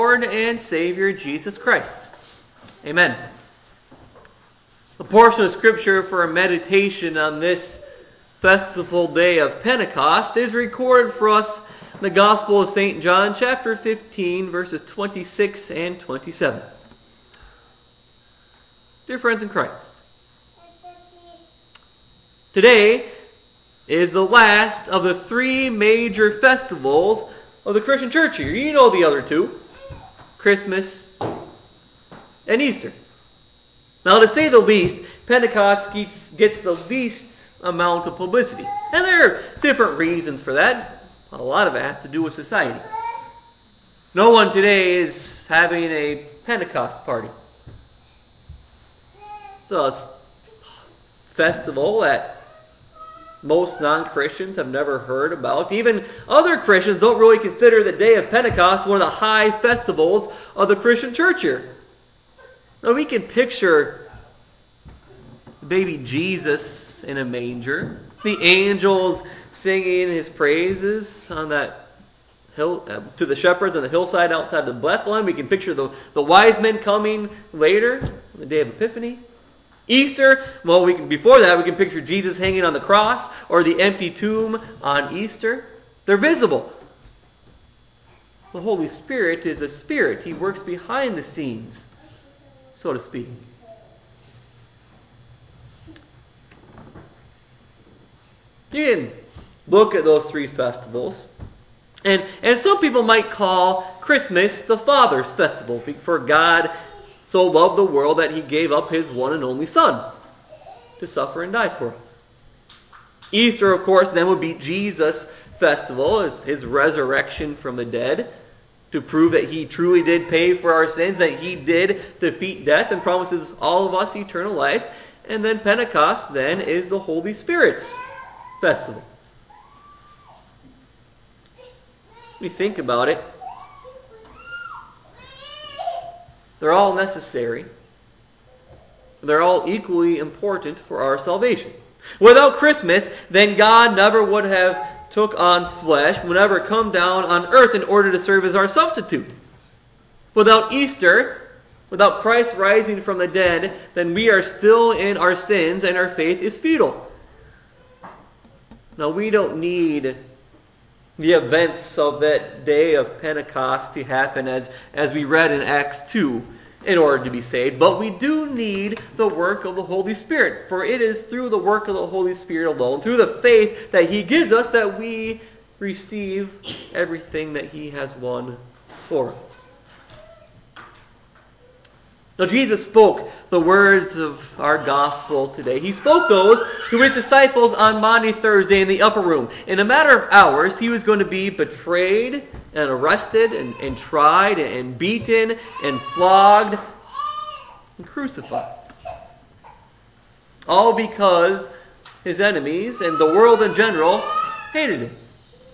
Lord and Savior Jesus Christ. Amen. A portion of Scripture for a meditation on this festival day of Pentecost is recorded for us in the Gospel of St. John, chapter 15, verses 26 and 27. Dear friends in Christ, today is the last of the three major festivals of the Christian church here. You know the other two, Christmas and Easter. Now, to say the least, Pentecost gets the least amount of publicity. And there are different reasons for that. A lot of it has to do with society. No one today is having a Pentecost party. So it's a festival that most non-Christians have never heard about. Even other Christians don't really consider the day of Pentecost one of the high festivals of the Christian church here. Now we can picture baby Jesus in a manger, the angels singing his praises on that hill to the shepherds on the hillside outside of Bethlehem. We can picture the wise men coming later, on the day of Epiphany. Easter, well, before that we can picture Jesus hanging on the cross or the empty tomb on Easter. They're visible. The Holy Spirit is a spirit. He works behind the scenes, so to speak. You can look at those three festivals, and some people might call Christmas the Father's festival, for God so loved the world that he gave up his one and only Son to suffer and die for us. Easter, of course, then would be Jesus' festival, as his resurrection from the dead, to prove that he truly did pay for our sins, that he did defeat death and promises all of us eternal life. And then Pentecost then is the Holy Spirit's festival. We think about it. They're all necessary. They're all equally important for our salvation. Without Christmas, then God never would have took on flesh, would never come down on earth in order to serve as our substitute. Without Easter, without Christ rising from the dead, then we are still in our sins and our faith is futile. Now, we don't need the events of that day of Pentecost to happen as we read in Acts 2 in order to be saved. But we do need the work of the Holy Spirit. For it is through the work of the Holy Spirit alone, through the faith that he gives us, that we receive everything that he has won for us. Now, Jesus spoke the words of our gospel today. He spoke those to his disciples on Maundy Thursday in the upper room. In a matter of hours, he was going to be betrayed and arrested and tried and beaten and flogged and crucified. All because his enemies and the world in general hated him.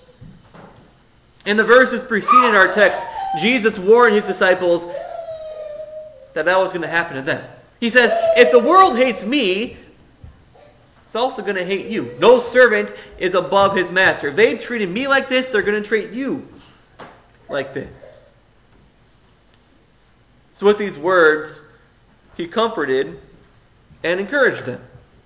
In the verses preceding our text, Jesus warned his disciples that was going to happen to them. He says, if the world hates me, it's also going to hate you. No servant is above his master. If they treated me like this, they're going to treat you like this. So with these words, he comforted and encouraged them.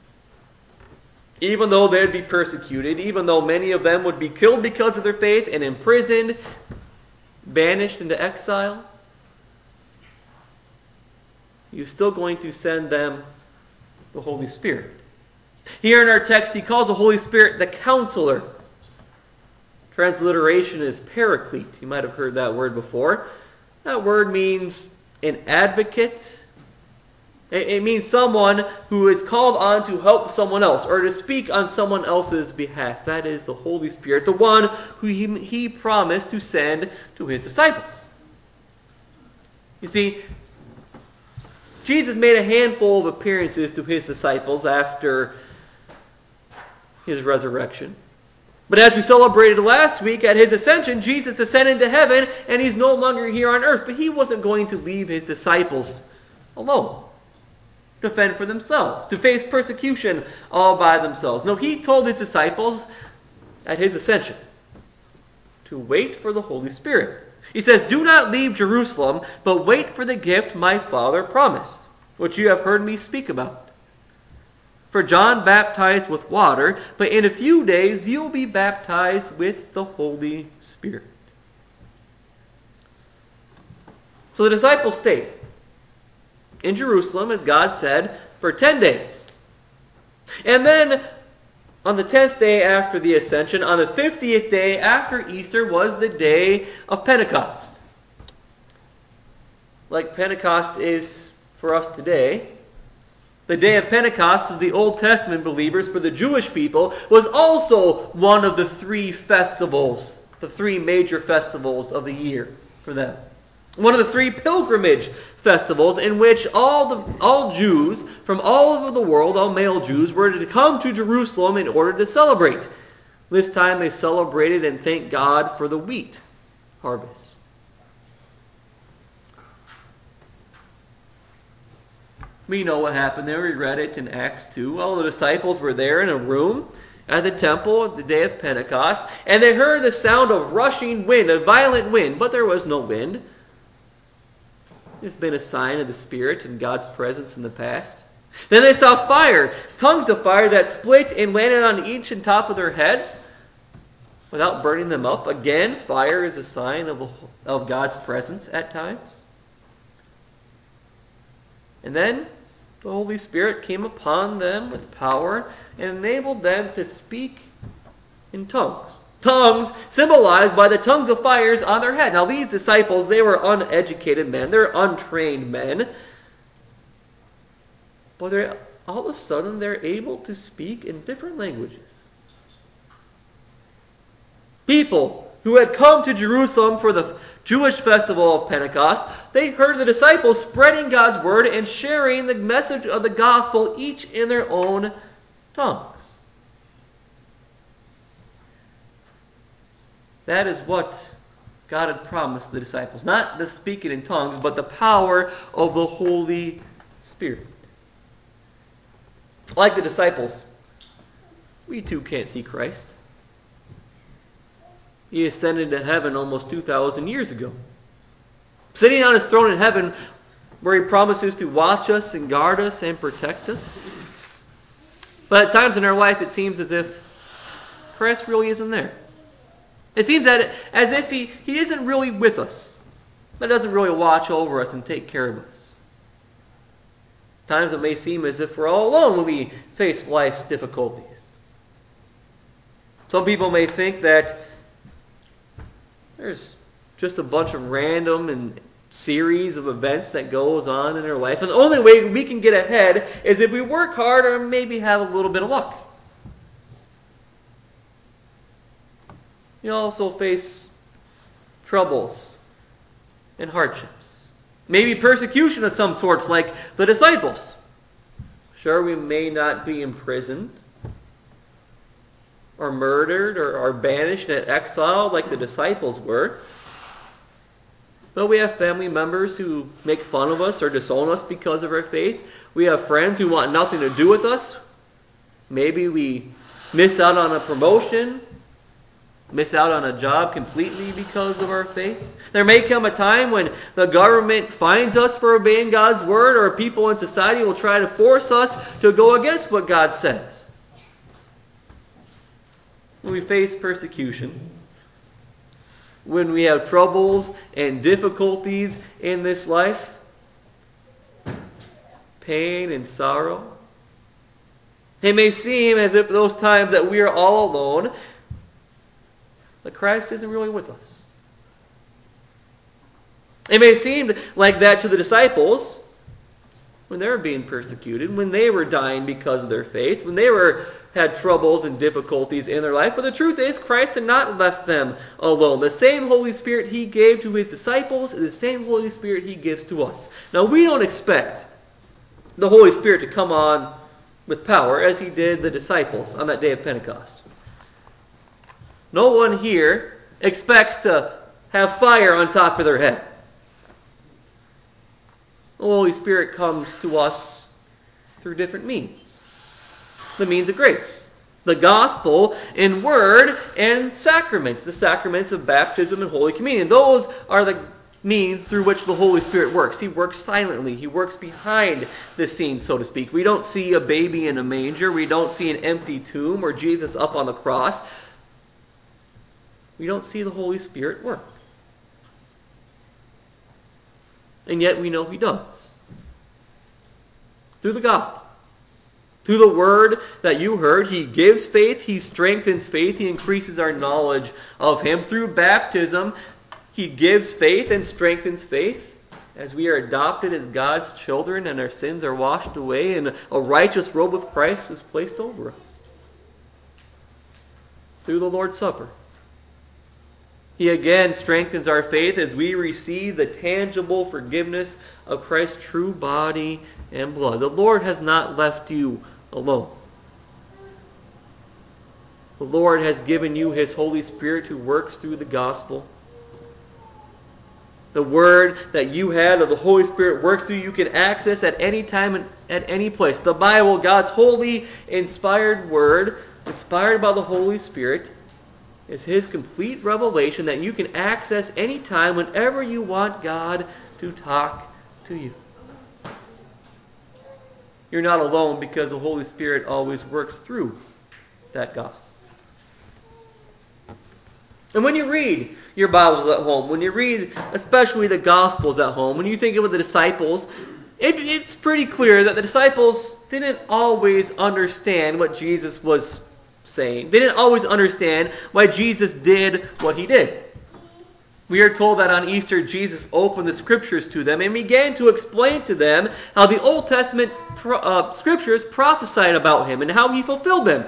Even though they'd be persecuted, even though many of them would be killed because of their faith and imprisoned, banished into exile, he's still going to send them the Holy Spirit. Here in our text, he calls the Holy Spirit the Counselor. Transliteration is Paraclete. You might have heard that word before. That word means an advocate. It means someone who is called on to help someone else or to speak on someone else's behalf. That is the Holy Spirit, the one who he promised to send to his disciples. You see, Jesus made a handful of appearances to his disciples after his resurrection. But as we celebrated last week, at his ascension, Jesus ascended to heaven, and he's no longer here on earth. But he wasn't going to leave his disciples alone to fend for themselves, to face persecution all by themselves. No, he told his disciples at his ascension to wait for the Holy Spirit. He says, "Do not leave Jerusalem, but wait for the gift my Father promised, which you have heard me speak about. For John baptized with water, but in a few days you will be baptized with the Holy Spirit." So the disciples stayed in Jerusalem, as God said, for 10 days. And then on the 10th day after the ascension, on the 50th day after Easter, was the day of Pentecost. Like Pentecost is for us today, the day of Pentecost of the Old Testament believers for the Jewish people was also one of the three festivals, the three major festivals of the year for them. One of the three pilgrimage festivals in which all Jews from all over the world, all male Jews, were to come to Jerusalem in order to celebrate. This time they celebrated and thanked God for the wheat harvest. We know what happened there. We read it in Acts 2. All the disciples were there in a room at the temple at the day of Pentecost, and they heard the sound of rushing wind, a violent wind, but there was no wind. It's been a sign of the Spirit and God's presence in the past. Then they saw fire, tongues of fire that split and landed on each and top of their heads without burning them up. Again, fire is a sign of God's presence at times. And then the Holy Spirit came upon them with power and enabled them to speak in tongues. Tongues symbolized by the tongues of fires on their head. Now these disciples, they were uneducated men. They're untrained men. But all of a sudden they're able to speak in different languages. People who had come to Jerusalem for the Jewish festival of Pentecost, they heard the disciples spreading God's word and sharing the message of the gospel, each in their own tongues. That is what God had promised the disciples. Not the speaking in tongues, but the power of the Holy Spirit. Like the disciples, we too can't see Christ. He ascended to heaven almost 2,000 years ago. Sitting on his throne in heaven, where he promises to watch us and guard us and protect us. But at times in our life, it seems as if Christ really isn't there. It seems that as if he isn't really with us. That doesn't really watch over us and take care of us. At times it may seem as if we're all alone when we face life's difficulties. Some people may think that there's just a bunch of random and series of events that goes on in their life. And the only way we can get ahead is if we work hard or maybe have a little bit of luck. You also face troubles and hardships. Maybe persecution of some sorts like the disciples. Sure, we may not be imprisoned or murdered or banished at exile like the disciples were. But we have family members who make fun of us or disown us because of our faith. We have friends who want nothing to do with us. Maybe we miss out on a promotion, miss out on a job completely because of our faith. There may come a time when the government fines us for obeying God's word, or people in society will try to force us to go against what God says. When we face persecution, when we have troubles and difficulties in this life, pain and sorrow, it may seem as if those times that we are all alone, that Christ isn't really with us. It may seem like that to the disciples when they were being persecuted, when they were dying because of their faith, when they had troubles and difficulties in their life. But the truth is, Christ had not left them alone. The same Holy Spirit he gave to his disciples is the same Holy Spirit he gives to us. Now, we don't expect the Holy Spirit to come on with power as he did the disciples on that day of Pentecost. No one here expects to have fire on top of their head. The Holy Spirit comes to us through different means. The means of grace. The gospel in word and sacraments, the sacraments of baptism and Holy Communion. Those are the means through which the Holy Spirit works. He works silently. He works behind the scenes, so to speak. We don't see a baby in a manger. We don't see an empty tomb or Jesus up on the cross. We don't see the Holy Spirit work. And yet we know He does. Through the gospel. Through the word that you heard, He gives faith, He strengthens faith, He increases our knowledge of Him. Through baptism, He gives faith and strengthens faith as we are adopted as God's children and our sins are washed away and a righteous robe of Christ is placed over us. Through the Lord's Supper, He again strengthens our faith as we receive the tangible forgiveness of Christ's true body and blood. The Lord has not left you alone. The Lord has given you His Holy Spirit who works through the gospel. The word that you had of the Holy Spirit works through you can access at any time and at any place. The Bible, God's holy, inspired word, inspired by the Holy Spirit, is His complete revelation that you can access any time whenever you want God to talk to you. You're not alone because the Holy Spirit always works through that gospel. And when you read your Bibles at home, when you read especially the Gospels at home, when you think about the disciples, it's pretty clear that the disciples didn't always understand what Jesus was saying. They didn't always understand why Jesus did what He did. We are told that on Easter, Jesus opened the Scriptures to them and began to explain to them how the Old Testament Scriptures prophesied about Him and how He fulfilled them.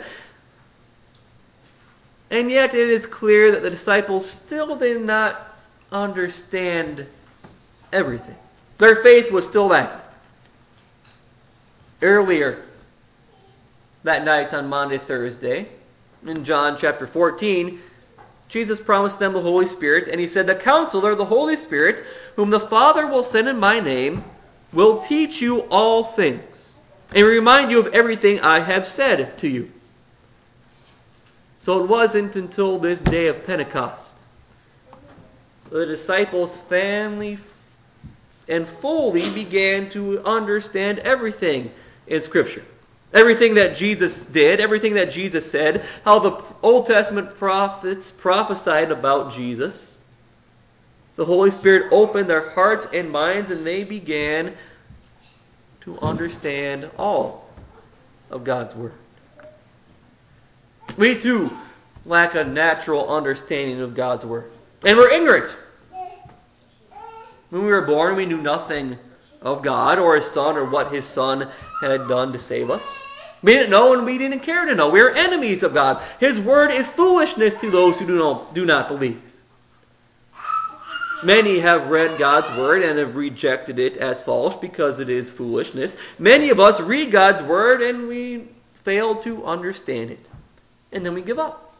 And yet it is clear that the disciples still did not understand everything. Their faith was still lacking. Earlier that night on Maundy, Thursday, in John chapter 14, Jesus promised them the Holy Spirit, and He said, "The Counselor, the Holy Spirit, whom the Father will send in my name, will teach you all things, and remind you of everything I have said to you." So it wasn't until this day of Pentecost the disciples finally and fully began to understand everything in Scripture. Everything that Jesus did, everything that Jesus said, how the Old Testament prophets prophesied about Jesus. The Holy Spirit opened their hearts and minds, and they began to understand all of God's Word. We too lack a natural understanding of God's Word. And we're ignorant. When we were born, we knew nothing of God or His Son or what His Son had done to save us. We didn't know and we didn't care to know. We are enemies of God. His Word is foolishness to those who do not believe. Many have read God's Word and have rejected it as false because it is foolishness. Many of us read God's Word and we fail to understand it. And then we give up.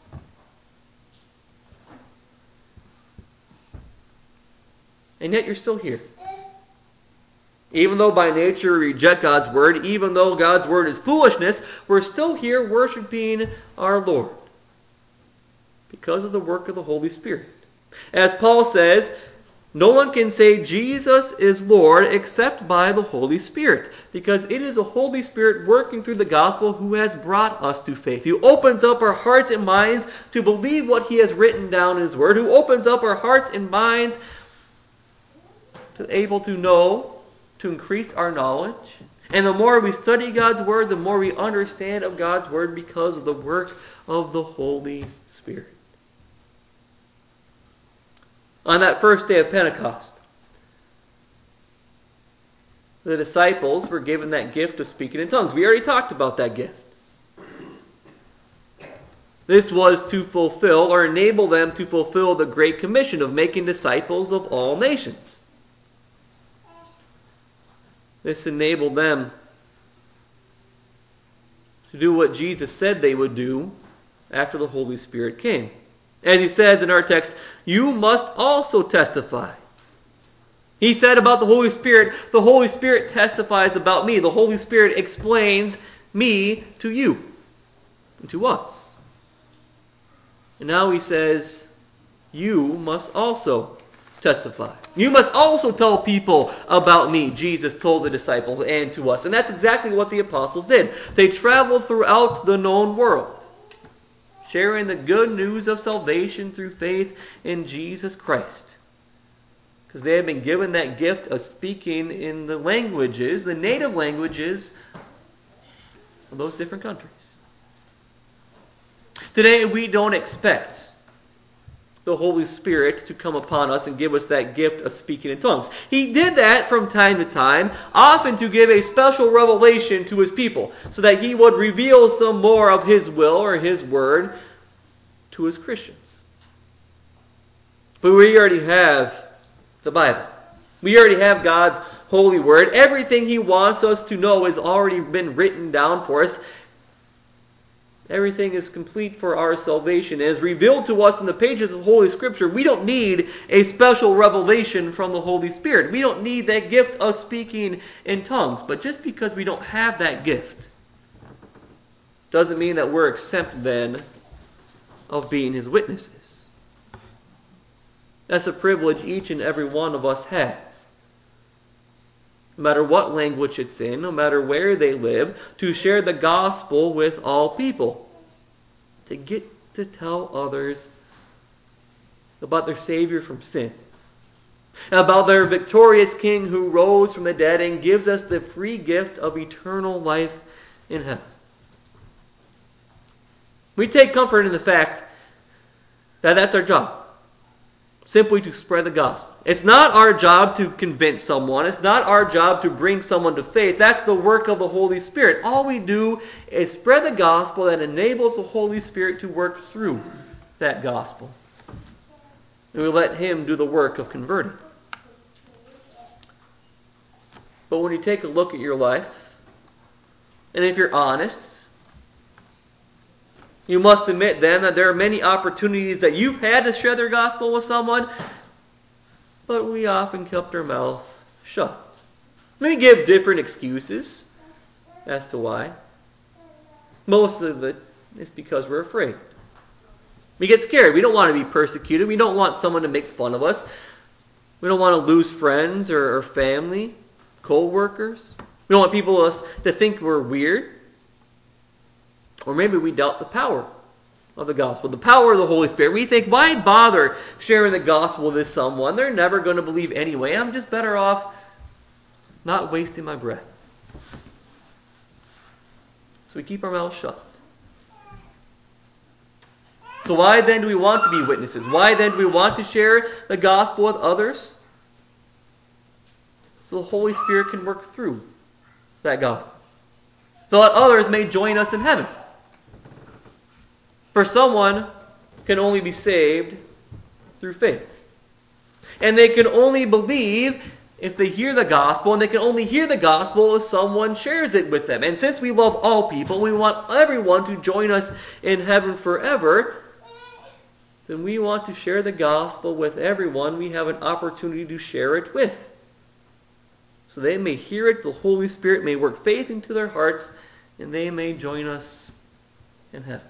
And yet you're still here. Even though by nature we reject God's Word, even though God's Word is foolishness, we're still here worshiping our Lord because of the work of the Holy Spirit. As Paul says, no one can say Jesus is Lord except by the Holy Spirit, because it is the Holy Spirit working through the gospel who has brought us to faith, who opens up our hearts and minds to believe what He has written down in His Word, who opens up our hearts and minds to able to know, to increase our knowledge. And the more we study God's Word, the more we understand of God's Word because of the work of the Holy Spirit. On that first day of Pentecost, the disciples were given that gift of speaking in tongues. We already talked about that gift. This was to fulfill or enable them to fulfill the Great Commission of making disciples of all nations. This enabled them to do what Jesus said they would do after the Holy Spirit came. As He says in our text, you must also testify. He said about the Holy Spirit testifies about me. The Holy Spirit explains me to you. and to us. And now he says, you must also testify. You must also tell people about me, Jesus told the disciples and to us. And that's exactly what the apostles did. They traveled throughout the known world, sharing the good news of salvation through faith in Jesus Christ. Because they had been given that gift of speaking in the languages, the native languages of those different countries. Today we don't expect the Holy Spirit to come upon us and give us that gift of speaking in tongues. He did that from time to time, often to give a special revelation to his people, so that he would reveal some more of his will or his word to his Christians. But we already have the Bible. We already have God's holy word. Everything he wants us to know has already been written down for us. Everything is complete for our salvation. It is revealed to us in the pages of Holy Scripture. We don't need a special revelation from the Holy Spirit. We don't need that gift of speaking in tongues. But just because we don't have that gift doesn't mean that we're exempt then of being his witnesses. That's a privilege each and every one of us has. No matter what language it's in, no matter where they live, to share the gospel with all people. To get to tell others about their Savior from sin. About their victorious King who rose from the dead and gives us the free gift of eternal life in heaven. We take comfort in the fact that that's our job. Simply to spread the gospel. It's not our job to convince someone. It's not our job to bring someone to faith. That's the work of the Holy Spirit. All we do is spread the gospel that enables the Holy Spirit to work through that gospel. And we let him do the work of converting. But when you take a look at your life, and if you're honest, you must admit then that there are many opportunities that you've had to share the gospel with someone, but we often kept our mouth shut. We give different excuses as to why. Most of it is because we're afraid. We get scared. We don't want to be persecuted. We don't want someone to make fun of us. We don't want to lose friends or family, co-workers. We don't want people to think we're weird. Or maybe we doubt the power of the gospel, the power of the Holy Spirit. We think, why bother sharing the gospel with someone? They're never going to believe anyway. I'm just better off not wasting my breath. So we keep our mouths shut. So why then do we want to be witnesses? Why then do we want to share the gospel with others? So the Holy Spirit can work through that gospel. So that others may join us in heaven. For someone can only be saved through faith. And they can only believe if they hear the gospel, and they can only hear the gospel if someone shares it with them. And since we love all people, we want everyone to join us in heaven forever, then we want to share the gospel with everyone we have an opportunity to share it with. So they may hear it, the Holy Spirit may work faith into their hearts, and they may join us in heaven.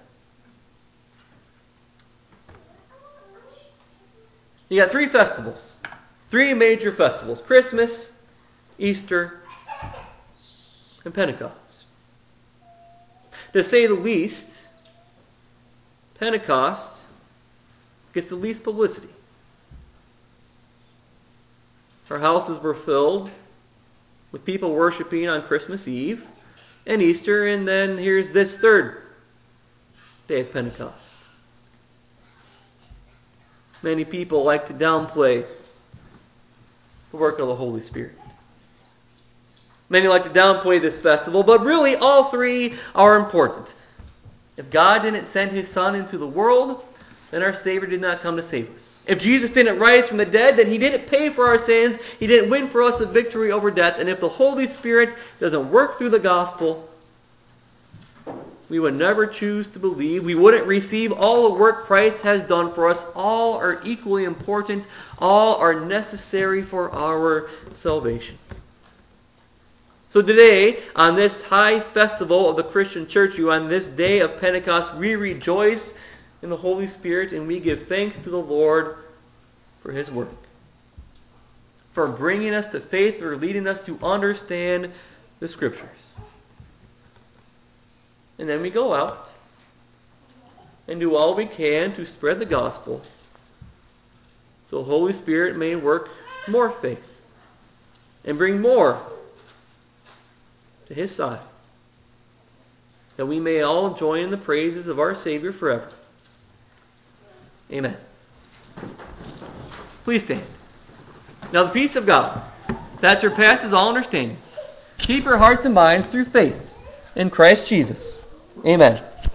You got 3 festivals. 3 major festivals. Christmas, Easter, and Pentecost. To say the least, Pentecost gets the least publicity. Our houses were filled with people worshiping on Christmas Eve and Easter, and then here's this 3rd day of Pentecost. Many people like to downplay the work of the Holy Spirit. Many like to downplay this festival, but really all 3 are important. If God didn't send his Son into the world, then our Savior did not come to save us. If Jesus didn't rise from the dead, then he didn't pay for our sins. He didn't win for us the victory over death. And if the Holy Spirit doesn't work through the gospel, we would never choose to believe. We wouldn't receive all the work Christ has done for us. All are equally important. All are necessary for our salvation. So today, on this high festival of the Christian church, on this day of Pentecost, we rejoice in the Holy Spirit and we give thanks to the Lord for His work, for bringing us to faith, for leading us to understand the Scriptures. And then we go out and do all we can to spread the gospel so the Holy Spirit may work more faith and bring more to His side, that we may all join in the praises of our Savior forever. Amen. Please stand. Now the peace of God, that surpasses all understanding, keep your hearts and minds through faith in Christ Jesus. Amen.